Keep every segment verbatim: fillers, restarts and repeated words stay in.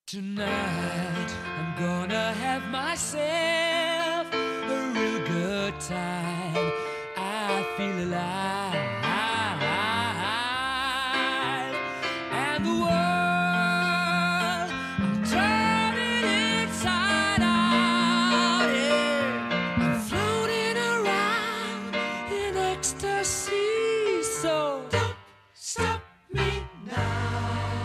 Tonight, I'm gonna have myself a real good time. I feel alive, and the world, I'm turning inside out. Yeah. I'm floating around in ecstasy, so don't stop me now.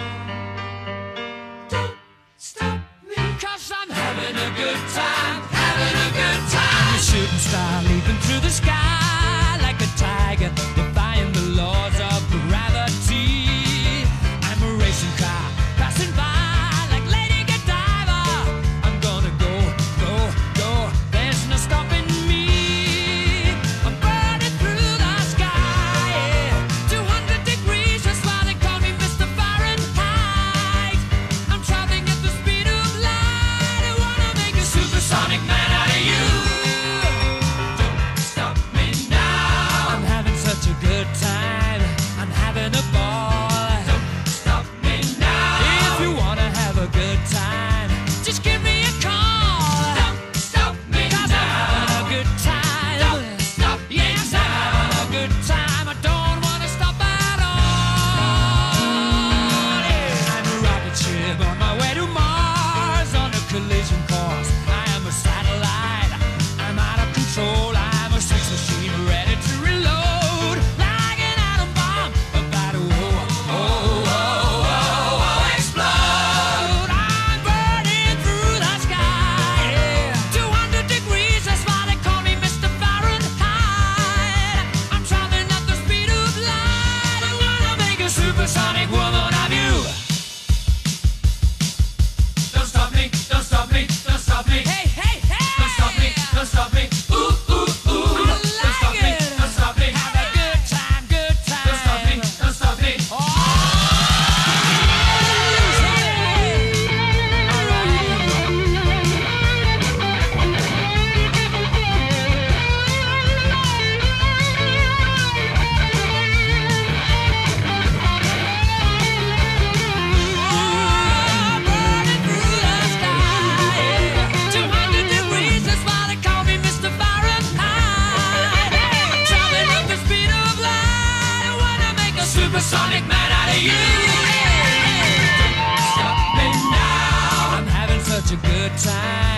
Cause I'm having a good time, having a good time. A shooting star leaping through the sky like a tiger, defying the laws of gravity. I'm a racing car passing by like Lady Godiva. I'm gonna go, go, go. There's no stopping me. I'm burning through the sky, yeah. two hundred degrees, that's why they call me Mister Fahrenheit. I'm traveling at the speed of light. I wanna make a supersonic man out of you. Don't stop me now. I'm having such a good time. I'm having a ball. Don't stop me now. If you wanna have a good time, just give me a call. Don't stop me 'cause now. I'm having a good time. Don't stop me yes, now. I'm having a good time. I don't wanna stop at all. Yeah. I'm a rocket ship on my way to Mars on a collision course. I am a satellite. I'm out of control. I'm a sex machine ready to reload like an atom bomb about to oh, oh, oh, oh, oh, explode. I'm burning through the sky, yeah. two hundred degrees, that's why they call me Mister Fahrenheit. I'm traveling at the speed of light. I wanna make a supersonic woman of you. Don't stop me, don't stop me, don't stop me. Hey, hey, hey! Don't stop me, don't stop me. Ooh, ooh, ooh. I Don't stop like me, it. don't stop me. Have a good time, good time. Don't stop me, don't stop me. Oh, hey. All right. Burning through the sky, yeah. two hundred degrees, that's why they call me Mister Fahrenheit. I'm traveling at the speed of light. I wanna make a supersonic man out of you. Don't stop me now. I'm having such a good time.